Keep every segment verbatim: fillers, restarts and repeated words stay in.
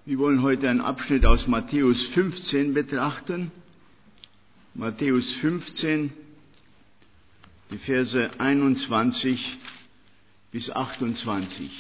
Wir wollen heute einen Abschnitt aus Matthäus fünfzehn betrachten. Matthäus fünfzehn, die Verse einundzwanzig bis achtundzwanzig.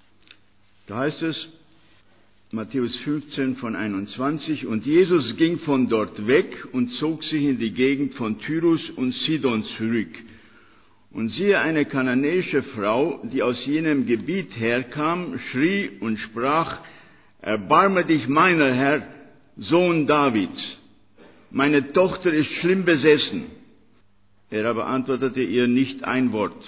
Da heißt es, Matthäus fünfzehn von einundzwanzig, und Jesus ging von dort weg und zog sich in die Gegend von Tyrus und Sidon zurück. Und siehe, eine kananäische Frau, die aus jenem Gebiet herkam, schrie und sprach: Erbarme dich meiner, Herr, Sohn Davids, meine Tochter ist schlimm besessen. Er aber antwortete ihr nicht ein Wort.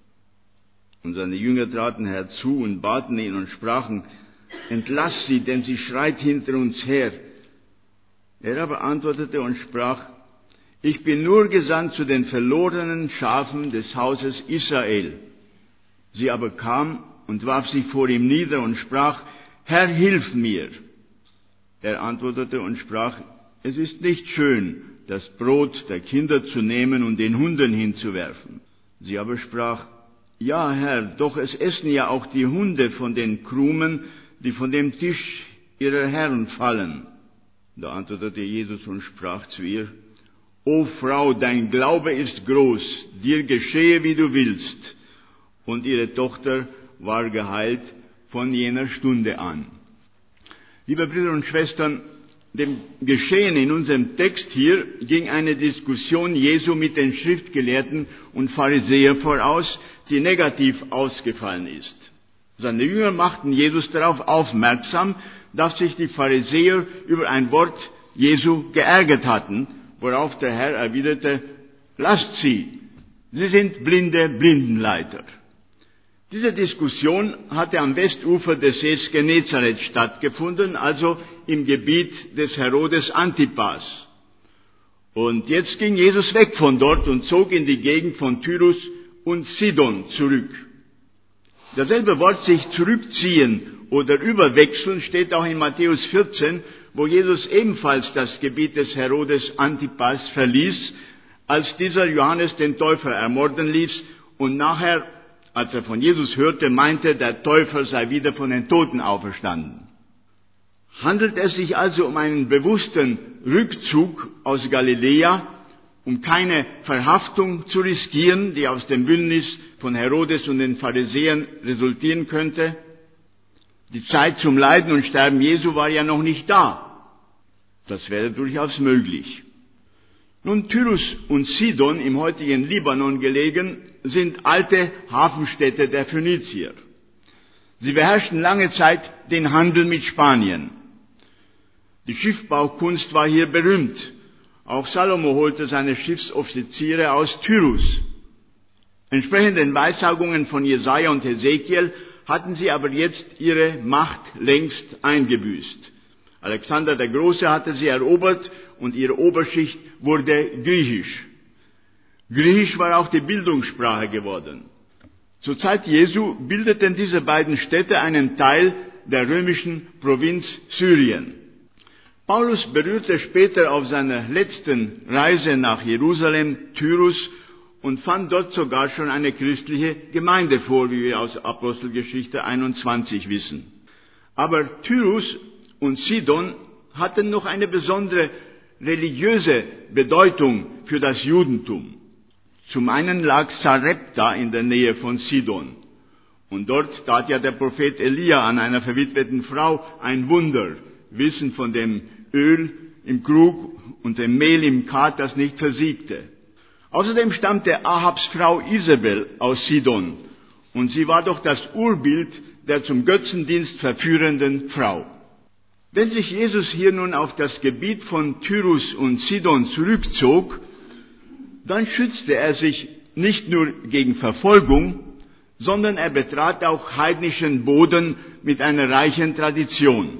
Und seine Jünger traten herzu und baten ihn und sprachen: Entlass sie, denn sie schreit hinter uns her. Er aber antwortete und sprach: Ich bin nur gesandt zu den verlorenen Schafen des Hauses Israel. Sie aber kam und warf sich vor ihm nieder und sprach: Herr, hilf mir. Er antwortete und sprach: Es ist nicht schön, das Brot der Kinder zu nehmen und den Hunden hinzuwerfen. Sie aber sprach: Ja, Herr, doch es essen ja auch die Hunde von den Krumen, die von dem Tisch ihrer Herren fallen. Da antwortete Jesus und sprach zu ihr: O Frau, dein Glaube ist groß, dir geschehe, wie du willst. Und ihre Tochter war geheilt von jener Stunde an. Liebe Brüder und Schwestern, dem Geschehen in unserem Text hier ging eine Diskussion Jesu mit den Schriftgelehrten und Pharisäern voraus, die negativ ausgefallen ist. Seine Jünger machten Jesus darauf aufmerksam, dass sich die Pharisäer über ein Wort Jesu geärgert hatten, worauf der Herr erwiderte: Lasst sie, sie sind blinde Blindenleiter. Diese Diskussion hatte am Westufer des Sees Genezareth stattgefunden, also im Gebiet des Herodes Antipas. Und jetzt ging Jesus weg von dort und zog in die Gegend von Tyrus und Sidon zurück. Dasselbe Wort sich zurückziehen oder überwechseln steht auch in Matthäus vierzehn, wo Jesus ebenfalls das Gebiet des Herodes Antipas verließ, als dieser Johannes den Täufer ermorden ließ und nachher, als er von Jesus hörte, meinte, der Täufer sei wieder von den Toten auferstanden. Handelt es sich also um einen bewussten Rückzug aus Galiläa, um keine Verhaftung zu riskieren, die aus dem Bündnis von Herodes und den Pharisäern resultieren könnte? Die Zeit zum Leiden und Sterben Jesu war ja noch nicht da. Das wäre durchaus möglich. Nun, Tyrus und Sidon, im heutigen Libanon gelegen, sind alte Hafenstädte der Phönizier. Sie beherrschten lange Zeit den Handel mit Spanien. Die Schiffbaukunst war hier berühmt. Auch Salomo holte seine Schiffsoffiziere aus Tyrus. Entsprechend den Weissagungen von Jesaja und Hesekiel hatten sie aber jetzt ihre Macht längst eingebüßt. Alexander der Große hatte sie erobert und ihre Oberschicht wurde griechisch. Griechisch war auch die Bildungssprache geworden. Zur Zeit Jesu bildeten diese beiden Städte einen Teil der römischen Provinz Syrien. Paulus berührte später auf seiner letzten Reise nach Jerusalem Tyrus und fand dort sogar schon eine christliche Gemeinde vor, wie wir aus Apostelgeschichte einundzwanzig wissen. Aber Tyrus und Sidon hatten noch eine besondere religiöse Bedeutung für das Judentum. Zum einen lag Sarepta in der Nähe von Sidon. Und dort tat ja der Prophet Elia an einer verwitweten Frau ein Wunder, Wissen von dem Öl im Krug und dem Mehl im Kad, das nicht versiegte. Außerdem stammte Ahabs Frau Isabel aus Sidon. Und sie war doch das Urbild der zum Götzendienst verführenden Frau. Wenn sich Jesus hier nun auf das Gebiet von Tyrus und Sidon zurückzog, dann schützte er sich nicht nur gegen Verfolgung, sondern er betrat auch heidnischen Boden mit einer reichen Tradition.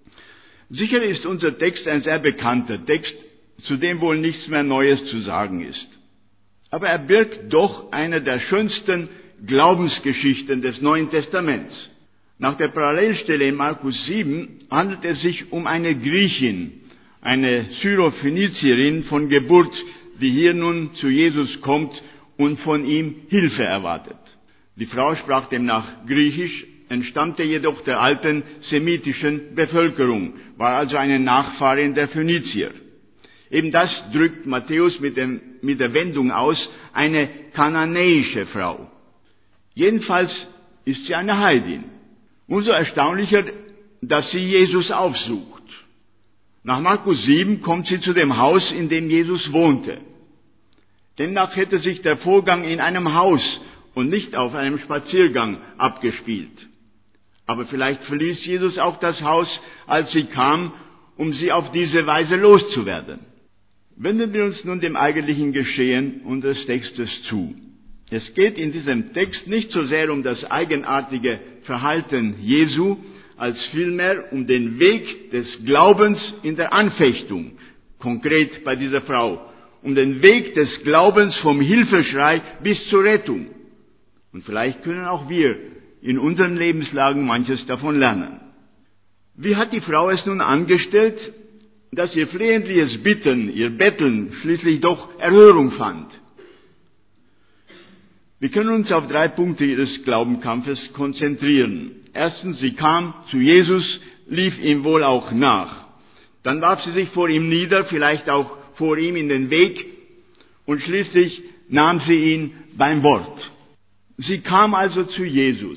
Sicher ist unser Text ein sehr bekannter Text, zu dem wohl nichts mehr Neues zu sagen ist. Aber er birgt doch eine der schönsten Glaubensgeschichten des Neuen Testaments. Nach der Parallelstelle in Markus sieben handelt es sich um eine Griechin, eine Syrophönizierin von Geburt, die hier nun zu Jesus kommt und von ihm Hilfe erwartet. Die Frau sprach demnach Griechisch, entstammte jedoch der alten semitischen Bevölkerung, war also eine Nachfahrin der Phönizier. Eben das drückt Matthäus mit, dem, mit der Wendung aus, eine kananäische Frau. Jedenfalls ist sie eine Heidin. Umso erstaunlicher, dass sie Jesus aufsucht. Nach Markus sieben kommt sie zu dem Haus, in dem Jesus wohnte. Demnach hätte sich der Vorgang in einem Haus und nicht auf einem Spaziergang abgespielt. Aber vielleicht verließ Jesus auch das Haus, als sie kam, um sie auf diese Weise loszuwerden. Wenden wir uns nun dem eigentlichen Geschehen unseres Textes zu. Es geht in diesem Text nicht so sehr um das eigenartige Verhalten Jesu, als vielmehr um den Weg des Glaubens in der Anfechtung, konkret bei dieser Frau, um den Weg des Glaubens vom Hilfeschrei bis zur Rettung. Und vielleicht können auch wir in unseren Lebenslagen manches davon lernen. Wie hat die Frau es nun angestellt, dass ihr flehentliches Bitten, ihr Betteln schließlich doch Erhörung fand? Wir können uns auf drei Punkte ihres Glaubenskampfes konzentrieren. Erstens, sie kam zu Jesus, lief ihm wohl auch nach. Dann warf sie sich vor ihm nieder, vielleicht auch vor ihm in den Weg, und schließlich nahm sie ihn beim Wort. Sie kam also zu Jesus.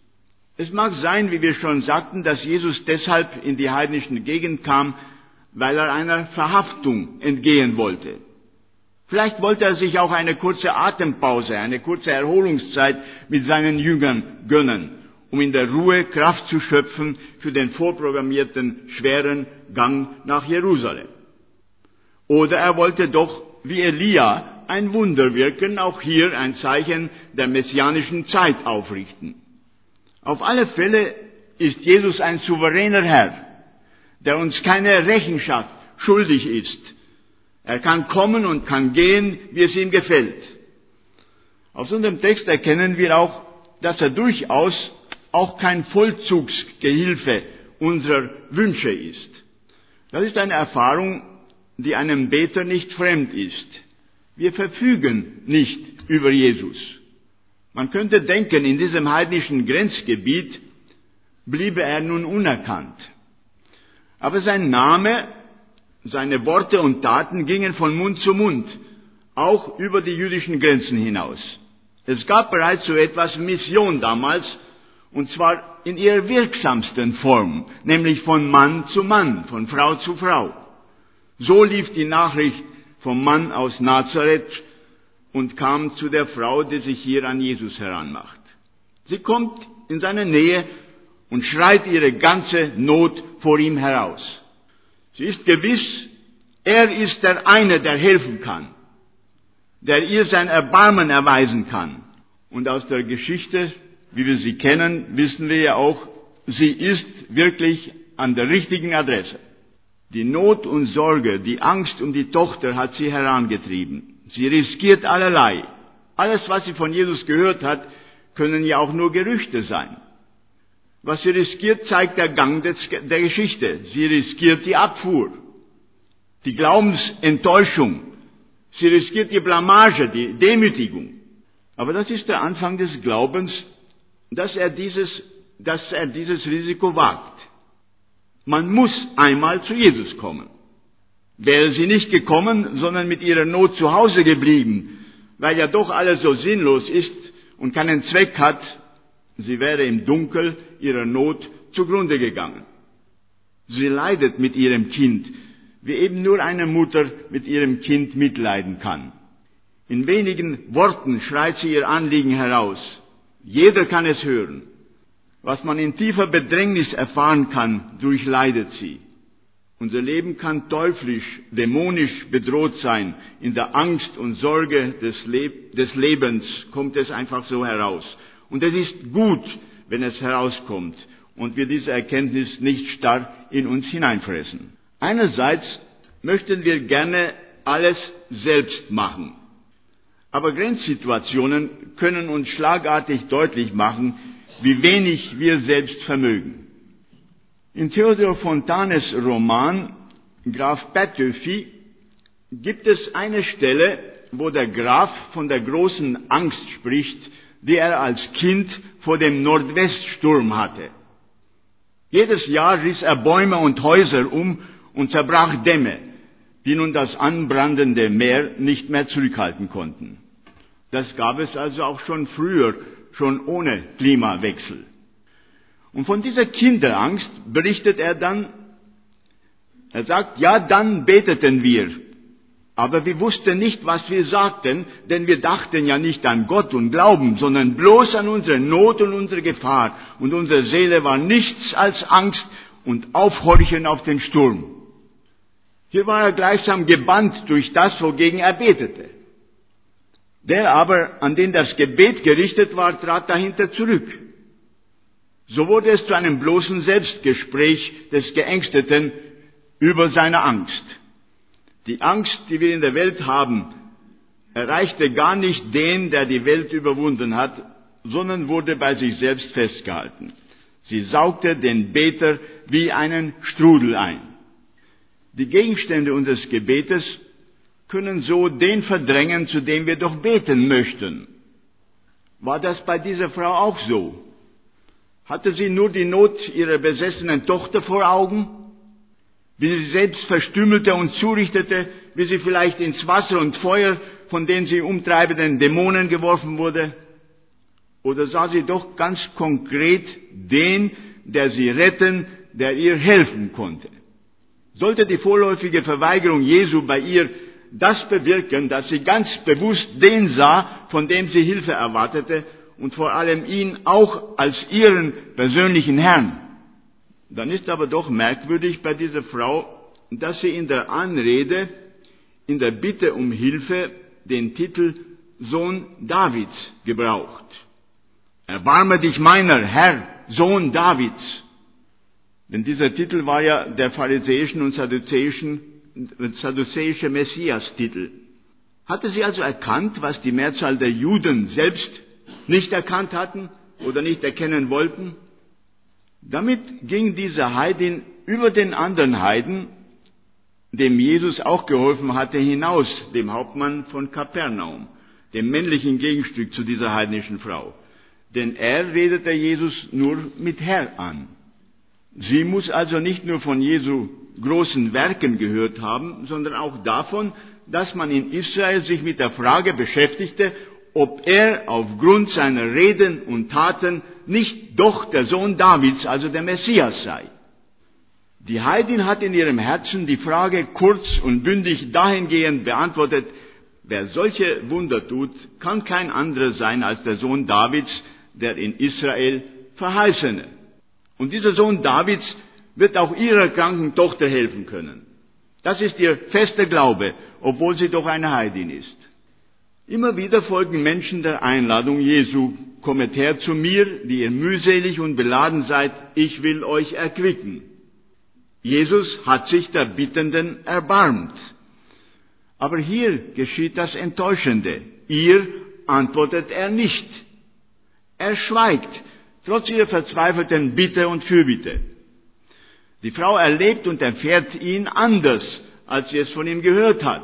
Es mag sein, wie wir schon sagten, dass Jesus deshalb in die heidnische Gegend kam, weil er einer Verhaftung entgehen wollte. Vielleicht wollte er sich auch eine kurze Atempause, eine kurze Erholungszeit mit seinen Jüngern gönnen, um in der Ruhe Kraft zu schöpfen für den vorprogrammierten schweren Gang nach Jerusalem. Oder er wollte doch, wie Elia, ein Wunder wirken, auch hier ein Zeichen der messianischen Zeit aufrichten. Auf alle Fälle ist Jesus ein souveräner Herr, der uns keine Rechenschaft schuldig ist. Er kann kommen und kann gehen, wie es ihm gefällt. Aus unserem Text erkennen wir auch, dass er durchaus auch kein Vollzugsgehilfe unserer Wünsche ist. Das ist eine Erfahrung, die einem Beter nicht fremd ist. Wir verfügen nicht über Jesus. Man könnte denken, in diesem heidnischen Grenzgebiet bliebe er nun unerkannt. Aber sein Name, seine Worte und Taten gingen von Mund zu Mund, auch über die jüdischen Grenzen hinaus. Es gab bereits so etwas Mission damals, und zwar in ihrer wirksamsten Form, nämlich von Mann zu Mann, von Frau zu Frau. So lief die Nachricht vom Mann aus Nazareth und kam zu der Frau, die sich hier an Jesus heranmacht. Sie kommt in seine Nähe und schreit ihre ganze Not vor ihm heraus. Sie ist gewiss, er ist der eine, der helfen kann, der ihr sein Erbarmen erweisen kann. Und aus der Geschichte, wie wir sie kennen, wissen wir ja auch, sie ist wirklich an der richtigen Adresse. Die Not und Sorge, die Angst um die Tochter hat sie herangetrieben. Sie riskiert allerlei. Alles, was sie von Jesus gehört hat, können ja auch nur Gerüchte sein. Was sie riskiert, zeigt der Gang des, der Geschichte. Sie riskiert die Abfuhr, die Glaubensenttäuschung. Sie riskiert die Blamage, die Demütigung. Aber das ist der Anfang des Glaubens, dass er dieses, dass er dieses Risiko wagt. Man muss einmal zu Jesus kommen. Wäre sie nicht gekommen, sondern mit ihrer Not zu Hause geblieben, weil ja doch alles so sinnlos ist und keinen Zweck hat, sie wäre im Dunkel ihrer Not zugrunde gegangen. Sie leidet mit ihrem Kind, wie eben nur eine Mutter mit ihrem Kind mitleiden kann. In wenigen Worten schreit sie ihr Anliegen heraus. Jeder kann es hören. Was man in tiefer Bedrängnis erfahren kann, durchleidet sie. Unser Leben kann teuflisch, dämonisch bedroht sein. In der Angst und Sorge des, Le- des Lebens kommt es einfach so heraus. Und es ist gut, wenn es herauskommt und wir diese Erkenntnis nicht starr in uns hineinfressen. Einerseits möchten wir gerne alles selbst machen. Aber Grenzsituationen können uns schlagartig deutlich machen, wie wenig wir selbst vermögen. In Theodor Fontanes Roman Graf Petofi gibt es eine Stelle, wo der Graf von der großen Angst spricht, die er als Kind vor dem Nordweststurm hatte. Jedes Jahr riss er Bäume und Häuser um und zerbrach Dämme, die nun das anbrandende Meer nicht mehr zurückhalten konnten. Das gab es also auch schon früher, schon ohne Klimawechsel. Und von dieser Kinderangst berichtet er dann, er sagt, ja, dann beteten wir, aber wir wussten nicht, was wir sagten, denn wir dachten ja nicht an Gott und Glauben, sondern bloß an unsere Not und unsere Gefahr. Und unsere Seele war nichts als Angst und Aufhorchen auf den Sturm. Hier war er gleichsam gebannt durch das, wogegen er betete. Der aber, an den das Gebet gerichtet war, trat dahinter zurück. So wurde es zu einem bloßen Selbstgespräch des Geängsteten über seine Angst. Die Angst, die wir in der Welt haben, erreichte gar nicht den, der die Welt überwunden hat, sondern wurde bei sich selbst festgehalten. Sie saugte den Beter wie einen Strudel ein. Die Gegenstände unseres Gebetes können so den verdrängen, zu dem wir doch beten möchten. War das bei dieser Frau auch so? Hatte sie nur die Not ihrer besessenen Tochter vor Augen? Wie sie selbst verstümmelte und zurichtete, wie sie vielleicht ins Wasser und Feuer von den sie umtreibenden Dämonen geworfen wurde? Oder sah sie doch ganz konkret den, der sie retten, der ihr helfen konnte? Sollte die vorläufige Verweigerung Jesu bei ihr das bewirken, dass sie ganz bewusst den sah, von dem sie Hilfe erwartete, und vor allem ihn auch als ihren persönlichen Herrn? Dann ist aber doch merkwürdig bei dieser Frau, dass sie in der Anrede, in der Bitte um Hilfe, den Titel Sohn Davids gebraucht. Erbarme dich meiner, Herr, Sohn Davids. Denn dieser Titel war ja der pharisäischen und sadduzäischen, sadduzäische Messias-Titel. Hatte sie also erkannt, was die Mehrzahl der Juden selbst nicht erkannt hatten oder nicht erkennen wollten? Damit ging diese Heidin über den anderen Heiden, dem Jesus auch geholfen hatte, hinaus, dem Hauptmann von Kapernaum, dem männlichen Gegenstück zu dieser heidnischen Frau. Denn er redete Jesus nur mit Herr an. Sie muss also nicht nur von Jesu großen Werken gehört haben, sondern auch davon, dass man in Israel sich mit der Frage beschäftigte, ob er aufgrund seiner Reden und Taten nicht doch der Sohn Davids, also der Messias sei. Die Heidin hat in ihrem Herzen die Frage kurz und bündig dahingehend beantwortet, wer solche Wunder tut, kann kein anderer sein als der Sohn Davids, der in Israel Verheißene. Und dieser Sohn Davids wird auch ihrer kranken Tochter helfen können. Das ist ihr fester Glaube, obwohl sie doch eine Heidin ist. Immer wieder folgen Menschen der Einladung Jesu, kommet her zu mir, die ihr mühselig und beladen seid, ich will euch erquicken. Jesus hat sich der Bittenden erbarmt. Aber hier geschieht das Enttäuschende. Ihr antwortet er nicht. Er schweigt, trotz ihrer verzweifelten Bitte und Fürbitte. Die Frau erlebt und erfährt ihn anders, als sie es von ihm gehört hat.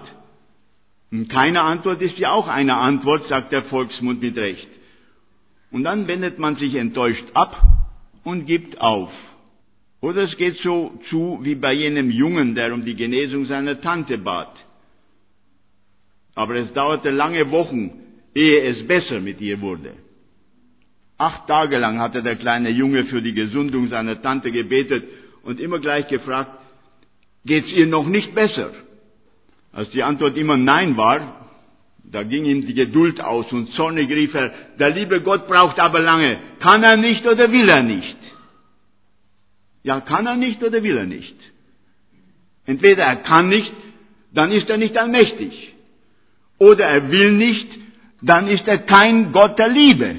Und keine Antwort ist ja auch eine Antwort, sagt der Volksmund mit Recht. Und dann wendet man sich enttäuscht ab und gibt auf. Oder es geht so zu wie bei jenem Jungen, der um die Genesung seiner Tante bat. Aber es dauerte lange Wochen, ehe es besser mit ihr wurde. Acht Tage lang hatte der kleine Junge für die Gesundung seiner Tante gebetet und immer gleich gefragt, geht's ihr noch nicht besser? Als die Antwort immer Nein war, da ging ihm die Geduld aus und zornig rief er, der liebe Gott braucht aber lange. Kann er nicht oder will er nicht? Ja, kann er nicht oder will er nicht? Entweder er kann nicht, dann ist er nicht allmächtig. Oder er will nicht, dann ist er kein Gott der Liebe.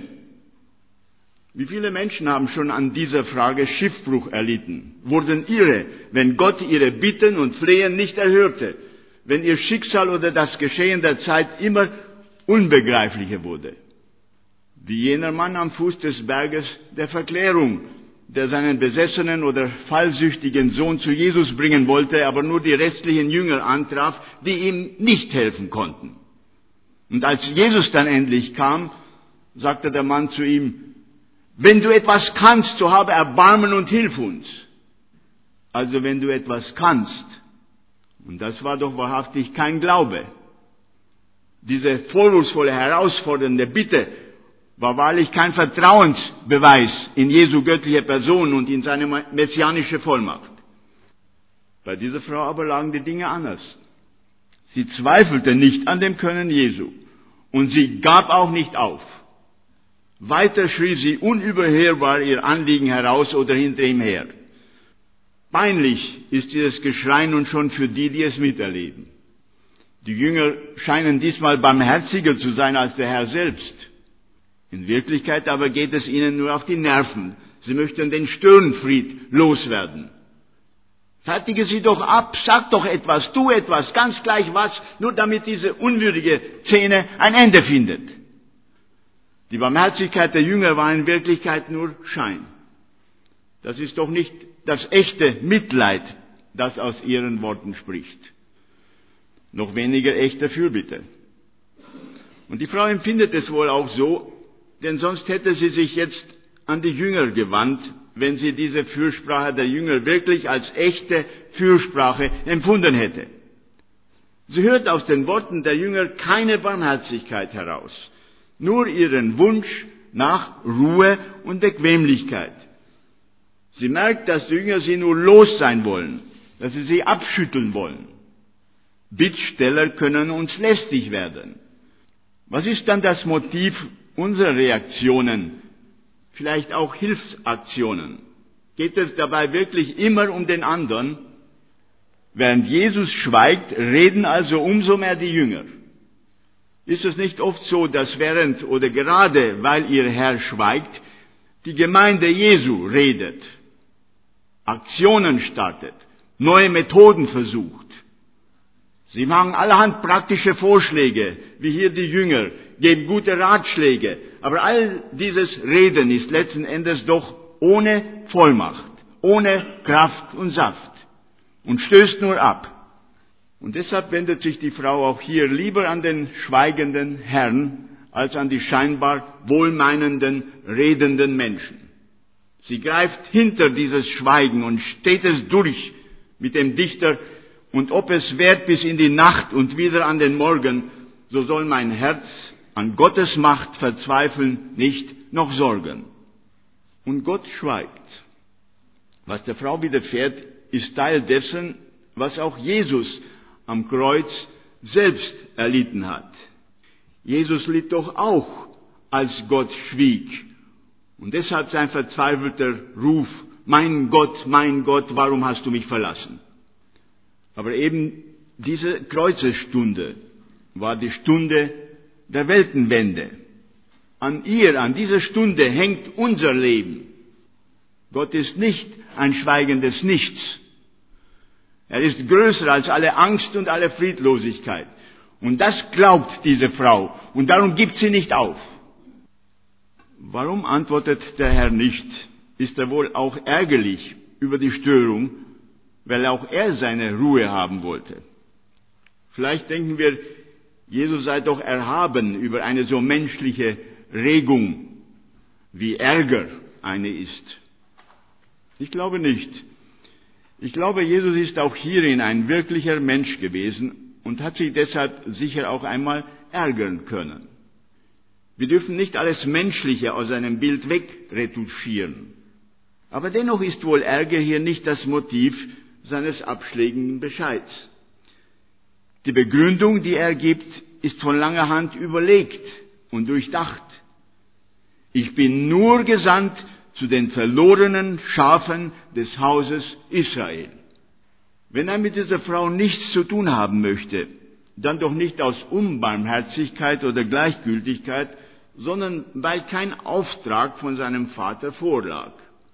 Wie viele Menschen haben schon an dieser Frage Schiffbruch erlitten, wurden irre, wenn Gott ihre Bitten und Flehen nicht erhörte, wenn ihr Schicksal oder das Geschehen der Zeit immer unbegreiflicher wurde. Wie jener Mann am Fuß des Berges der Verklärung, der seinen besessenen oder fallsüchtigen Sohn zu Jesus bringen wollte, aber nur die restlichen Jünger antraf, die ihm nicht helfen konnten. Und als Jesus dann endlich kam, sagte der Mann zu ihm, wenn du etwas kannst, so habe Erbarmen und hilf uns. Also wenn du etwas kannst. Und das war doch wahrhaftig kein Glaube. Diese vorwurfsvolle, herausfordernde Bitte war wahrlich kein Vertrauensbeweis in Jesu göttliche Person und in seine messianische Vollmacht. Bei dieser Frau aber lagen die Dinge anders. Sie zweifelte nicht an dem Können Jesu und sie gab auch nicht auf. Weiter schrie sie unüberhörbar ihr Anliegen heraus oder hinter ihm her. Peinlich ist dieses Geschrei nun schon für die, die es miterleben. Die Jünger scheinen diesmal barmherziger zu sein als der Herr selbst. In Wirklichkeit aber geht es ihnen nur auf die Nerven. Sie möchten den Störenfried loswerden. Fertige sie doch ab, sag doch etwas, tu etwas, ganz gleich was, nur damit diese unwürdige Szene ein Ende findet. Die Barmherzigkeit der Jünger war in Wirklichkeit nur Schein. Das ist doch nicht das echte Mitleid, das aus ihren Worten spricht. Noch weniger echte Fürbitte. Und die Frau empfindet es wohl auch so, denn sonst hätte sie sich jetzt an die Jünger gewandt, wenn sie diese Fürsprache der Jünger wirklich als echte Fürsprache empfunden hätte. Sie hört aus den Worten der Jünger keine Barmherzigkeit heraus, nur ihren Wunsch nach Ruhe und Bequemlichkeit. Sie merkt, dass die Jünger sie nur los sein wollen, dass sie sie abschütteln wollen. Bittsteller können uns lästig werden. Was ist dann das Motiv unserer Reaktionen, vielleicht auch Hilfsaktionen? Geht es dabei wirklich immer um den anderen? Während Jesus schweigt, reden also umso mehr die Jünger. Ist es nicht oft so, dass während oder gerade weil ihr Herr schweigt, die Gemeinde Jesu redet, Aktionen startet, neue Methoden versucht? Sie machen allerhand praktische Vorschläge, wie hier die Jünger, geben gute Ratschläge, aber all dieses Reden ist letzten Endes doch ohne Vollmacht, ohne Kraft und Saft und stößt nur ab. Und deshalb wendet sich die Frau auch hier lieber an den schweigenden Herrn als an die scheinbar wohlmeinenden, redenden Menschen. Sie greift hinter dieses Schweigen und steht es durch mit dem Dichter, und ob es währt bis in die Nacht und wieder an den Morgen, so soll mein Herz an Gottes Macht verzweifeln, nicht noch sorgen. Und Gott schweigt. Was der Frau widerfährt, ist Teil dessen, was auch Jesus am Kreuz selbst erlitten hat. Jesus litt doch auch, als Gott schwieg. Und deshalb sein verzweifelter Ruf, mein Gott, mein Gott, warum hast du mich verlassen? Aber eben diese Kreuzesstunde war die Stunde der Weltenwende. An ihr, an dieser Stunde hängt unser Leben. Gott ist nicht ein schweigendes Nichts. Er ist größer als alle Angst und alle Friedlosigkeit. Und das glaubt diese Frau. Und darum gibt sie nicht auf. Warum antwortet der Herr nicht? Ist er wohl auch ärgerlich über die Störung, weil auch er seine Ruhe haben wollte? Vielleicht denken wir, Jesus sei doch erhaben über eine so menschliche Regung, wie Ärger eine ist. Ich glaube nicht. Ich glaube, Jesus ist auch hierin ein wirklicher Mensch gewesen und hat sich deshalb sicher auch einmal ärgern können. Wir dürfen nicht alles Menschliche aus einem Bild wegretuschieren. Aber dennoch ist wohl Ärger hier nicht das Motiv seines abschlägigen Bescheids. Die Begründung, die er gibt, ist von langer Hand überlegt und durchdacht. Ich bin nur gesandt zu den verlorenen Schafen des Hauses Israel. Wenn er mit dieser Frau nichts zu tun haben möchte, dann doch nicht aus Unbarmherzigkeit oder Gleichgültigkeit, sondern weil kein Auftrag von seinem Vater vorlag.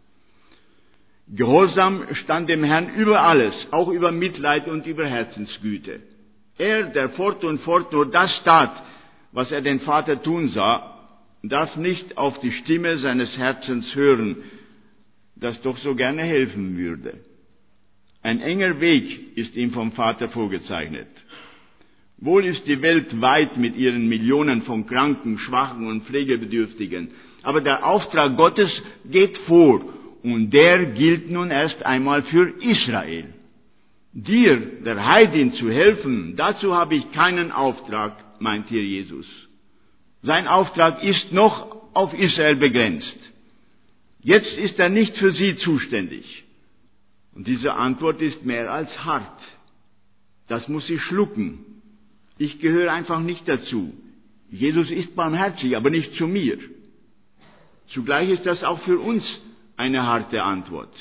Gehorsam stand dem Herrn über alles, auch über Mitleid und über Herzensgüte. Er, der fort und fort nur das tat, was er den Vater tun sah, darf nicht auf die Stimme seines Herzens hören, das doch so gerne helfen würde. Ein enger Weg ist ihm vom Vater vorgezeichnet. Wohl ist die Welt weit mit ihren Millionen von Kranken, Schwachen und Pflegebedürftigen. Aber der Auftrag Gottes geht vor und der gilt nun erst einmal für Israel. Dir, der Heidin, zu helfen, dazu habe ich keinen Auftrag, meint hier Jesus. Sein Auftrag ist noch auf Israel begrenzt. Jetzt ist er nicht für sie zuständig. Und diese Antwort ist mehr als hart. Das muss sie schlucken. Ich gehöre einfach nicht dazu. Jesus ist barmherzig, aber nicht zu mir. Zugleich ist das auch für uns eine harte Antwort.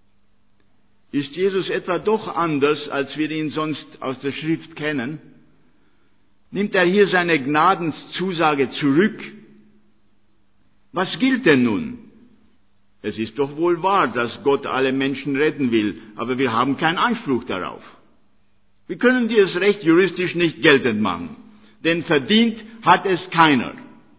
Ist Jesus etwa doch anders, als wir ihn sonst aus der Schrift kennen? Nimmt er hier seine Gnadenszusage zurück? Was gilt denn nun? Es ist doch wohl wahr, dass Gott alle Menschen retten will, aber wir haben keinen Anspruch darauf. Wir können dieses Recht juristisch nicht geltend machen, denn verdient hat es keiner.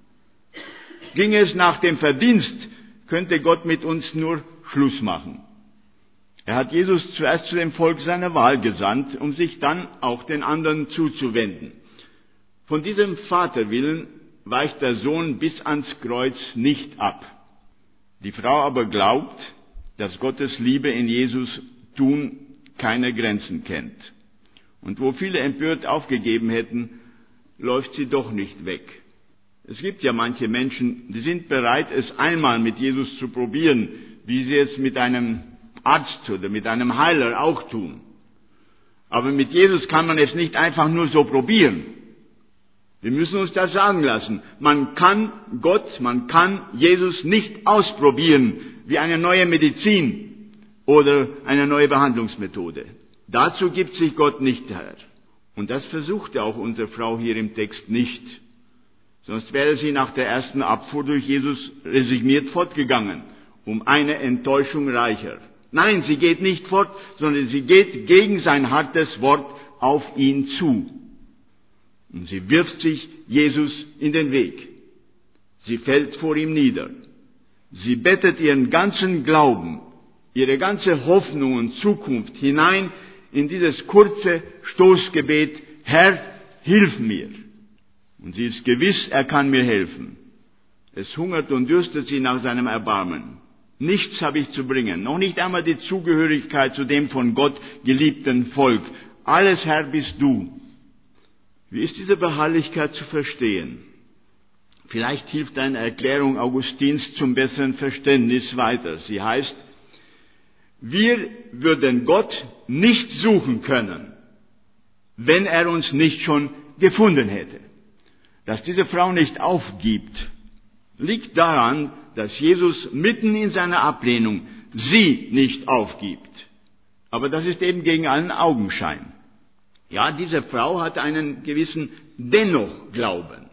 Ginge es nach dem Verdienst, könnte Gott mit uns nur Schluss machen. Er hat Jesus zuerst zu dem Volk seiner Wahl gesandt, um sich dann auch den anderen zuzuwenden. Von diesem Vaterwillen weicht der Sohn bis ans Kreuz nicht ab. Die Frau aber glaubt, dass Gottes Liebe in Jesus tun keine Grenzen kennt. Und wo viele empört aufgegeben hätten, läuft sie doch nicht weg. Es gibt ja manche Menschen, die sind bereit, es einmal mit Jesus zu probieren, wie sie es mit einem Arzt oder mit einem Heiler auch tun. Aber mit Jesus kann man es nicht einfach nur so probieren. Wir müssen uns das sagen lassen. Man kann Gott, man kann Jesus nicht ausprobieren wie eine neue Medizin oder eine neue Behandlungsmethode. Dazu gibt sich Gott nicht her. Und das versuchte auch unsere Frau hier im Text nicht. Sonst wäre sie nach der ersten Abfuhr durch Jesus resigniert fortgegangen, um eine Enttäuschung reicher. Nein, sie geht nicht fort, sondern sie geht gegen sein hartes Wort auf ihn zu. Und sie wirft sich Jesus in den Weg. Sie fällt vor ihm nieder. Sie bettet ihren ganzen Glauben, ihre ganze Hoffnung und Zukunft hinein in dieses kurze Stoßgebet: Herr, hilf mir. Und sie ist gewiss, er kann mir helfen. Es hungert und dürstet sie nach seinem Erbarmen. Nichts habe ich zu bringen, noch nicht einmal die Zugehörigkeit zu dem von Gott geliebten Volk. Alles, Herr, bist du. Wie ist diese Beharrlichkeit zu verstehen? Vielleicht hilft eine Erklärung Augustins zum besseren Verständnis weiter. Sie heißt: Wir würden Gott nicht suchen können, wenn er uns nicht schon gefunden hätte. Dass diese Frau nicht aufgibt, liegt daran, dass Jesus mitten in seiner Ablehnung sie nicht aufgibt. Aber das ist eben gegen allen Augenschein. Ja, diese Frau hat einen gewissen Dennoch-Glauben.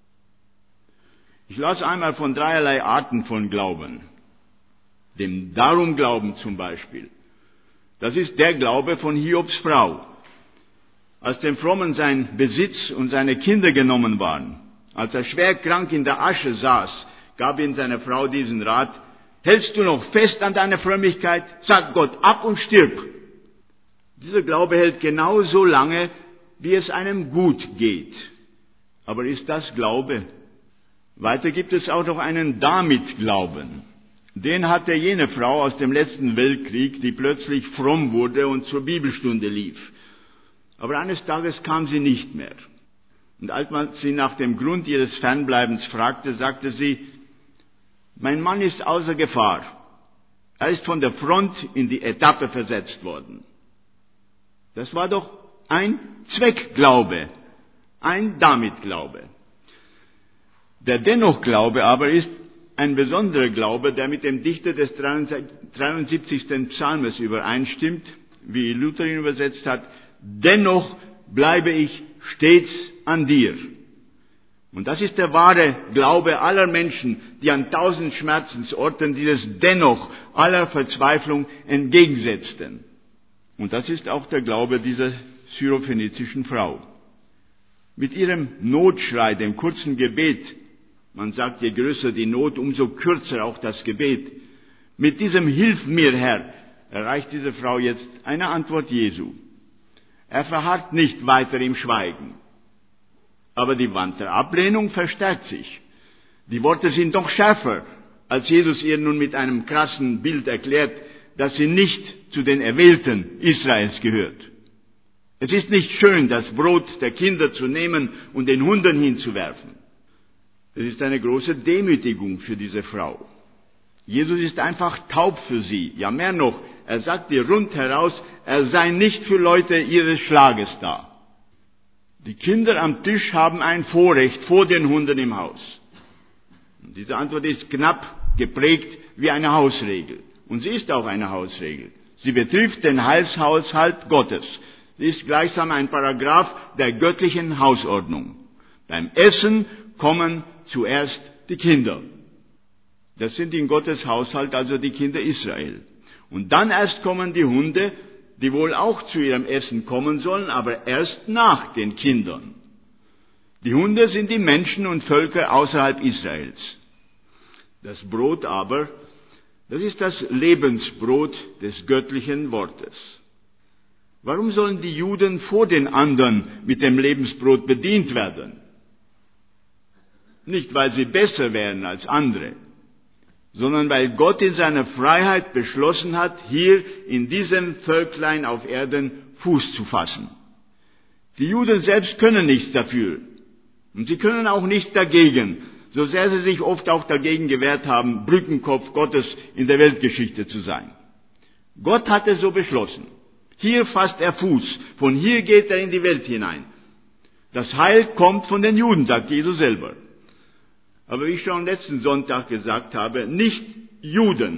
Ich las einmal von dreierlei Arten von Glauben. Dem Darum-Glauben zum Beispiel. Das ist der Glaube von Hiobs Frau. Als dem Frommen sein Besitz und seine Kinder genommen waren, als er schwer krank in der Asche saß, gab ihm seine Frau diesen Rat: Hältst du noch fest an deiner Frömmigkeit? Sag Gott ab und stirb. Dieser Glaube hält genau so lange, wie es einem gut geht. Aber ist das Glaube? Weiter gibt es auch noch einen Damit-Glauben. Den hatte jene Frau aus dem letzten Weltkrieg, die plötzlich fromm wurde und zur Bibelstunde lief. Aber eines Tages kam sie nicht mehr. Und als man sie nach dem Grund ihres Fernbleibens fragte, sagte sie: Mein Mann ist außer Gefahr. Er ist von der Front in die Etappe versetzt worden. Das war doch ein Zweckglaube, ein Damitglaube. Der Dennoch-Glaube aber ist ein besonderer Glaube, der mit dem Dichter des dreiundsiebzigsten Psalmes übereinstimmt, wie Luther ihn übersetzt hat: Dennoch bleibe ich stets an dir. Und das ist der wahre Glaube aller Menschen, die an tausend Schmerzensorten dieses Dennoch aller Verzweiflung entgegensetzten. Und das ist auch der Glaube dieser syrophönizischen Frau. Mit ihrem Notschrei, dem kurzen Gebet, man sagt, je größer die Not, umso kürzer auch das Gebet, mit diesem Hilf mir, Herr, erreicht diese Frau jetzt eine Antwort Jesu. Er verharrt nicht weiter im Schweigen. Aber die Wand der Ablehnung verstärkt sich. Die Worte sind doch schärfer, als Jesus ihr nun mit einem krassen Bild erklärt, dass sie nicht zu den Erwählten Israels gehört. Es ist nicht schön, das Brot der Kinder zu nehmen und den Hunden hinzuwerfen. Es ist eine große Demütigung für diese Frau. Jesus ist einfach taub für sie. Ja, mehr noch, er sagt ihr rundheraus, er sei nicht für Leute ihres Schlages da. Die Kinder am Tisch haben ein Vorrecht vor den Hunden im Haus. Und diese Antwort ist knapp geprägt wie eine Hausregel. Und sie ist auch eine Hausregel. Sie betrifft den Heilshaushalt Gottes. Sie ist gleichsam ein Paragraph der göttlichen Hausordnung. Beim Essen kommen zuerst die Kinder. Das sind in Gottes Haushalt also die Kinder Israel. Und dann erst kommen die Hunde, die wohl auch zu ihrem Essen kommen sollen, aber erst nach den Kindern. Die Hunde sind die Menschen und Völker außerhalb Israels. Das Brot aber, das ist das Lebensbrot des göttlichen Wortes. Warum sollen die Juden vor den anderen mit dem Lebensbrot bedient werden? Nicht, weil sie besser wären als andere, sondern weil Gott in seiner Freiheit beschlossen hat, hier in diesem Völklein auf Erden Fuß zu fassen. Die Juden selbst können nichts dafür. Und sie können auch nichts dagegen, so sehr sie sich oft auch dagegen gewehrt haben, Brückenkopf Gottes in der Weltgeschichte zu sein. Gott hat es so beschlossen. Hier fasst er Fuß, von hier geht er in die Welt hinein. Das Heil kommt von den Juden, sagt Jesus selber. Aber wie ich schon letzten Sonntag gesagt habe, nicht Juden,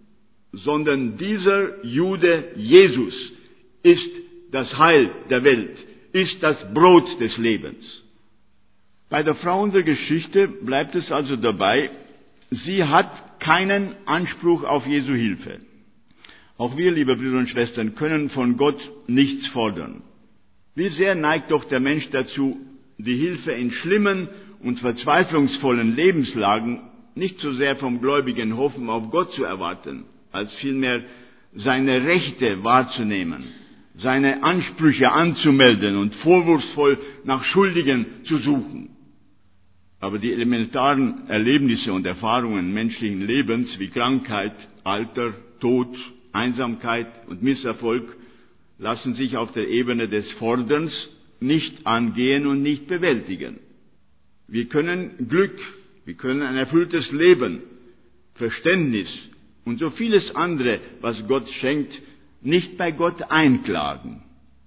sondern dieser Jude Jesus ist das Heil der Welt, ist das Brot des Lebens. Bei der Frau unserer Geschichte bleibt es also dabei, sie hat keinen Anspruch auf Jesu Hilfe. Auch wir, liebe Brüder und Schwestern, können von Gott nichts fordern. Wie sehr neigt doch der Mensch dazu, die Hilfe in schlimmen und verzweiflungsvollen Lebenslagen nicht so sehr vom gläubigen Hoffen auf Gott zu erwarten, als vielmehr seine Rechte wahrzunehmen, seine Ansprüche anzumelden und vorwurfsvoll nach Schuldigen zu suchen. Aber die elementaren Erlebnisse und Erfahrungen menschlichen Lebens wie Krankheit, Alter, Tod, Einsamkeit und Misserfolg lassen sich auf der Ebene des Forderns nicht angehen und nicht bewältigen. Wir können Glück, wir können ein erfülltes Leben, Verständnis und so vieles andere, was Gott schenkt, nicht bei Gott einklagen.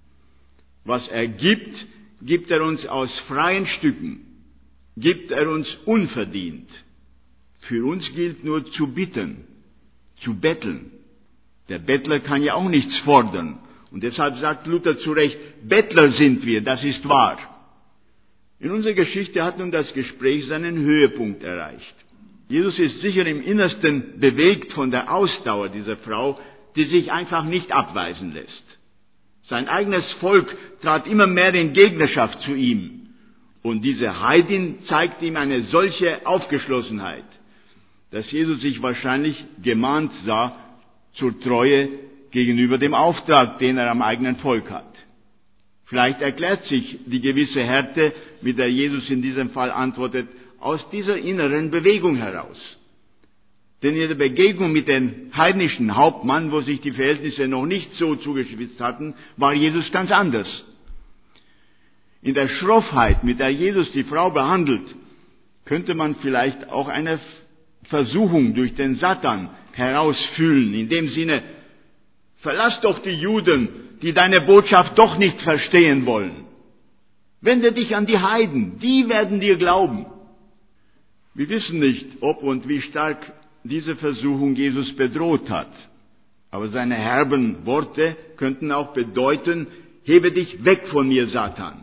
Was er gibt, gibt er uns aus freien Stücken, gibt er uns unverdient. Für uns gilt nur zu bitten, zu betteln. Der Bettler kann ja auch nichts fordern. Und deshalb sagt Luther zu Recht, Bettler sind wir, das ist wahr. In unserer Geschichte hat nun das Gespräch seinen Höhepunkt erreicht. Jesus ist sicher im Innersten bewegt von der Ausdauer dieser Frau, die sich einfach nicht abweisen lässt. Sein eigenes Volk trat immer mehr in Gegnerschaft zu ihm. Und diese Heidin zeigt ihm eine solche Aufgeschlossenheit, dass Jesus sich wahrscheinlich gemahnt sah zur Treue gegenüber dem Auftrag, den er am eigenen Volk hat. Vielleicht erklärt sich die gewisse Härte, mit der Jesus in diesem Fall antwortet, aus dieser inneren Bewegung heraus. Denn in der Begegnung mit dem heidnischen Hauptmann, wo sich die Verhältnisse noch nicht so zugespitzt hatten, war Jesus ganz anders. In der Schroffheit, mit der Jesus die Frau behandelt, könnte man vielleicht auch eine Versuchung durch den Satan herausfühlen, in dem Sinne, verlass doch die Juden, die deine Botschaft doch nicht verstehen wollen. Wende dich an die Heiden, die werden dir glauben. Wir wissen nicht, ob und wie stark diese Versuchung Jesus bedroht hat. Aber seine herben Worte könnten auch bedeuten, hebe dich weg von mir, Satan.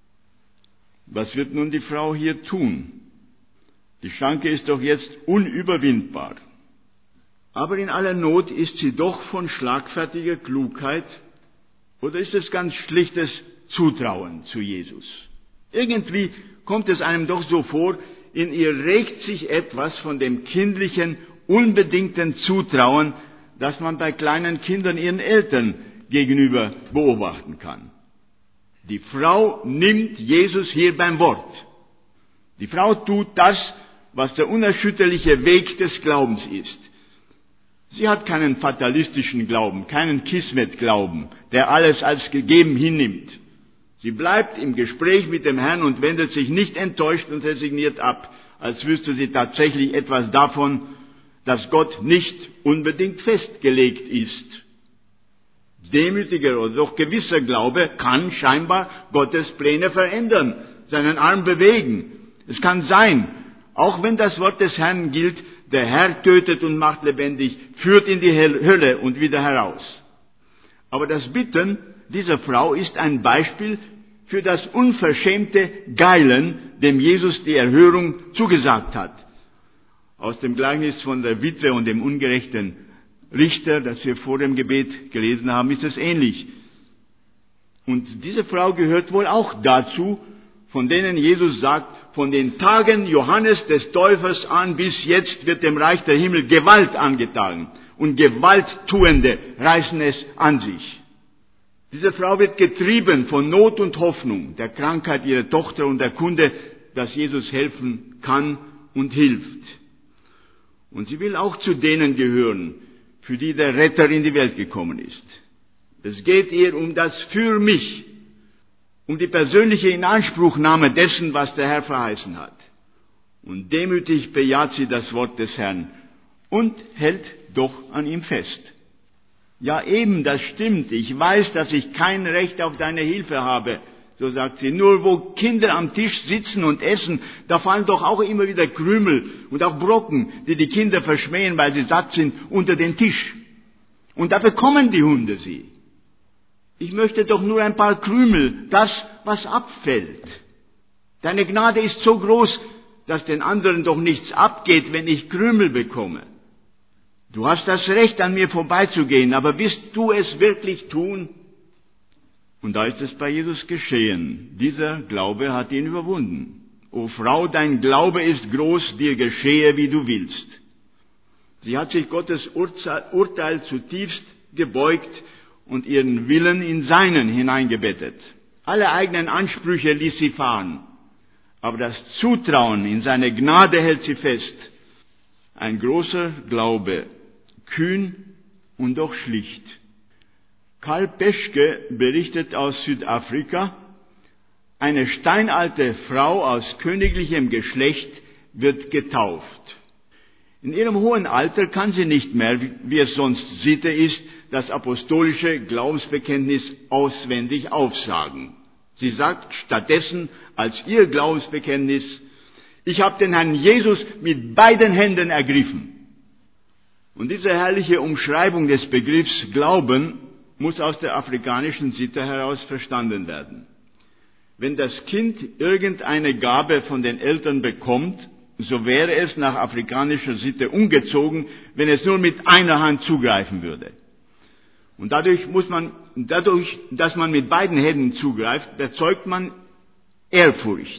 Was wird nun die Frau hier tun? Die Schranke ist doch jetzt unüberwindbar. Aber in aller Not ist sie doch von schlagfertiger Klugheit, oder ist es ganz schlichtes Zutrauen zu Jesus? Irgendwie kommt es einem doch so vor, in ihr regt sich etwas von dem kindlichen, unbedingten Zutrauen, das man bei kleinen Kindern ihren Eltern gegenüber beobachten kann. Die Frau nimmt Jesus hier beim Wort. Die Frau tut das, was der unerschütterliche Weg des Glaubens ist. Sie hat keinen fatalistischen Glauben, keinen Kismet-Glauben, der alles als gegeben hinnimmt. Sie bleibt im Gespräch mit dem Herrn und wendet sich nicht enttäuscht und resigniert ab, als wüsste sie tatsächlich etwas davon, dass Gott nicht unbedingt festgelegt ist. Demütiger oder doch gewisser Glaube kann scheinbar Gottes Pläne verändern, seinen Arm bewegen. Es kann sein, auch wenn das Wort des Herrn gilt, der Herr tötet und macht lebendig, führt in die Hölle und wieder heraus. Aber das Bitten dieser Frau ist ein Beispiel für das unverschämte Geilen, dem Jesus die Erhörung zugesagt hat. Aus dem Gleichnis von der Witwe und dem ungerechten Richter, das wir vor dem Gebet gelesen haben, ist es ähnlich. Und diese Frau gehört wohl auch dazu, von denen Jesus sagt, von den Tagen Johannes des Täufers an bis jetzt wird dem Reich der Himmel Gewalt angetan und Gewalttuende reißen es an sich. Diese Frau wird getrieben von Not und Hoffnung, der Krankheit ihrer Tochter und der Kunde, dass Jesus helfen kann und hilft. Und sie will auch zu denen gehören, für die der Retter in die Welt gekommen ist. Es geht ihr um das für mich, um die persönliche Inanspruchnahme dessen, was der Herr verheißen hat. Und demütig bejaht sie das Wort des Herrn und hält doch an ihm fest. Ja eben, das stimmt, ich weiß, dass ich kein Recht auf deine Hilfe habe, so sagt sie. Nur wo Kinder am Tisch sitzen und essen, da fallen doch auch immer wieder Krümel und auch Brocken, die die Kinder verschmähen, weil sie satt sind, unter den Tisch. Und da bekommen die Hunde sie. Ich möchte doch nur ein paar Krümel, das, was abfällt. Deine Gnade ist so groß, dass den anderen doch nichts abgeht, wenn ich Krümel bekomme. Du hast das Recht, an mir vorbeizugehen, aber wirst du es wirklich tun? Und da ist es bei Jesus geschehen. Dieser Glaube hat ihn überwunden. O Frau, dein Glaube ist groß, dir geschehe, wie du willst. Sie hat sich Gottes Urteil zutiefst gebeugt und ihren Willen in seinen hineingebettet. Alle eigenen Ansprüche ließ sie fahren. Aber das Zutrauen in seine Gnade hält sie fest. Ein großer Glaube, kühn und doch schlicht. Karl Peschke berichtet aus Südafrika, eine steinalte Frau aus königlichem Geschlecht wird getauft. In ihrem hohen Alter kann sie nicht mehr, wie es sonst Sitte ist, das apostolische Glaubensbekenntnis auswendig aufsagen. Sie sagt stattdessen als ihr Glaubensbekenntnis, ich habe den Herrn Jesus mit beiden Händen ergriffen. Und diese herrliche Umschreibung des Begriffs Glauben muss aus der afrikanischen Sitte heraus verstanden werden. Wenn das Kind irgendeine Gabe von den Eltern bekommt, so wäre es nach afrikanischer Sitte ungezogen, wenn es nur mit einer Hand zugreifen würde. Und dadurch muss man, dadurch, dass man mit beiden Händen zugreift, erzeugt man Ehrfurcht.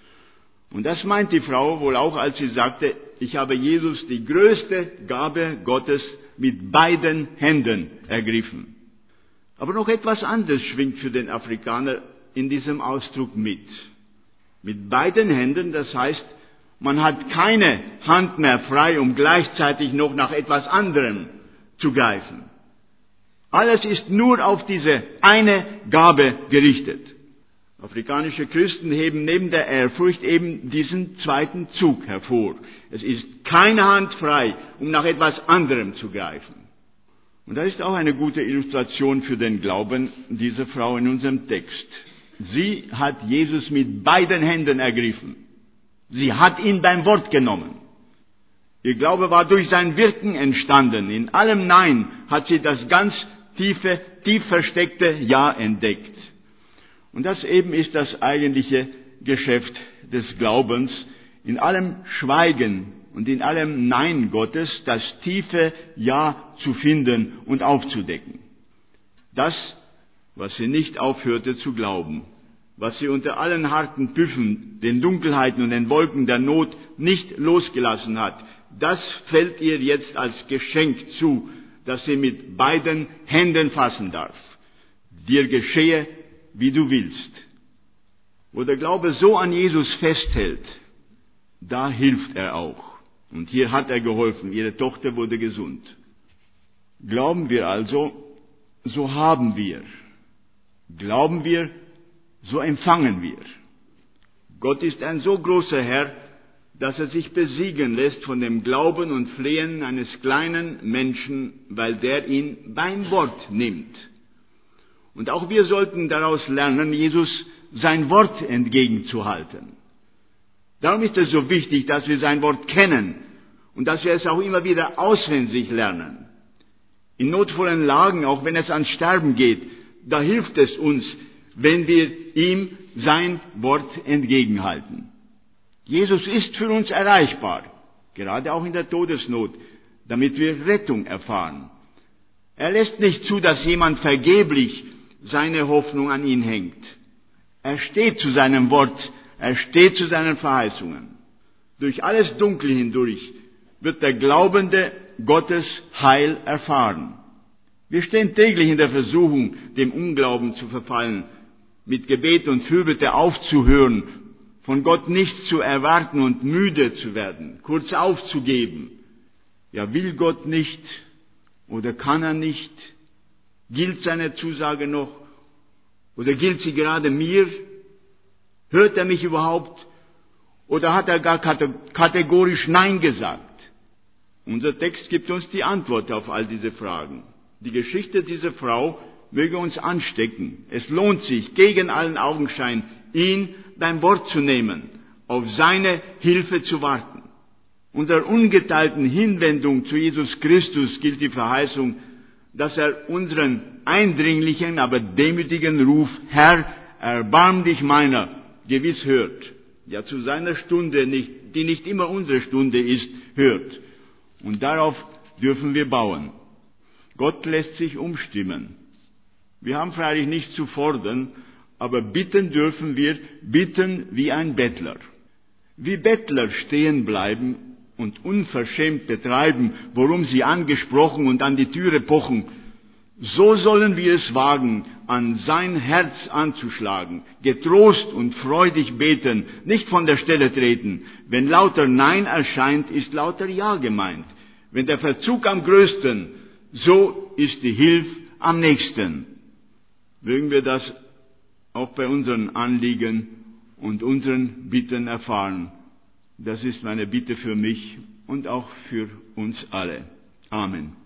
Und das meint die Frau wohl auch, als sie sagte, ich habe Jesus die größte Gabe Gottes mit beiden Händen ergriffen. Aber noch etwas anderes schwingt für den Afrikaner in diesem Ausdruck mit. Mit beiden Händen, das heißt, man hat keine Hand mehr frei, um gleichzeitig noch nach etwas anderem zu greifen. Alles ist nur auf diese eine Gabe gerichtet. Afrikanische Christen heben neben der Ehrfurcht eben diesen zweiten Zug hervor. Es ist keine Hand frei, um nach etwas anderem zu greifen. Und das ist auch eine gute Illustration für den Glauben dieser Frau in unserem Text. Sie hat Jesus mit beiden Händen ergriffen. Sie hat ihn beim Wort genommen. Ihr Glaube war durch sein Wirken entstanden. In allem Nein hat sie das ganz tiefe, tief versteckte Ja entdeckt. Und das eben ist das eigentliche Geschäft des Glaubens, in allem Schweigen und in allem Nein Gottes das tiefe Ja zu finden und aufzudecken. Das, was sie nicht aufhörte zu glauben, was sie unter allen harten Püffen, den Dunkelheiten und den Wolken der Not nicht losgelassen hat, das fällt ihr jetzt als Geschenk zu, das sie mit beiden Händen fassen darf. Dir geschehe, wie du willst. Wo der Glaube so an Jesus festhält, da hilft er auch. Und hier hat er geholfen. Ihre Tochter wurde gesund. Glauben wir also, so haben wir. Glauben wir, so empfangen wir. Gott ist ein so großer Herr, dass er sich besiegen lässt von dem Glauben und Flehen eines kleinen Menschen, weil der ihn beim Wort nimmt. Und auch wir sollten daraus lernen, Jesus sein Wort entgegenzuhalten. Darum ist es so wichtig, dass wir sein Wort kennen und dass wir es auch immer wieder auswendig lernen. In notvollen Lagen, auch wenn es ans Sterben geht, da hilft es uns, wenn wir ihm sein Wort entgegenhalten. Jesus ist für uns erreichbar, gerade auch in der Todesnot, damit wir Rettung erfahren. Er lässt nicht zu, dass jemand vergeblich seine Hoffnung an ihn hängt. Er steht zu seinem Wort, er steht zu seinen Verheißungen. Durch alles Dunkle hindurch wird der Glaubende Gottes Heil erfahren. Wir stehen täglich in der Versuchung, dem Unglauben zu verfallen, mit Gebet und Fürbitte aufzuhören, von Gott nichts zu erwarten und müde zu werden, kurz aufzugeben. Ja, will Gott nicht oder kann er nicht? Gilt seine Zusage noch oder gilt sie gerade mir? Hört er mich überhaupt oder hat er gar kategorisch Nein gesagt? Unser Text gibt uns die Antwort auf all diese Fragen. Die Geschichte dieser Frau möge uns anstecken. Es lohnt sich, gegen allen Augenschein, ihn beim Wort zu nehmen, auf seine Hilfe zu warten. Unserer ungeteilten Hinwendung zu Jesus Christus gilt die Verheißung, dass er unseren eindringlichen, aber demütigen Ruf, Herr, erbarm dich meiner, gewiss hört. Ja, zu seiner Stunde, nicht, die nicht immer unsere Stunde ist, hört. Und darauf dürfen wir bauen. Gott lässt sich umstimmen. Wir haben freilich nichts zu fordern, aber bitten dürfen wir, bitten wie ein Bettler. Wie Bettler stehen bleiben und unverschämt betreiben, worum sie angesprochen und an die Türe pochen, so sollen wir es wagen, an sein Herz anzuschlagen, getrost und freudig beten, nicht von der Stelle treten. Wenn lauter Nein erscheint, ist lauter Ja gemeint. Wenn der Verzug am größten, so ist die Hilfe am nächsten. Mögen wir das auch bei unseren Anliegen und unseren Bitten erfahren. Das ist meine Bitte für mich und auch für uns alle. Amen.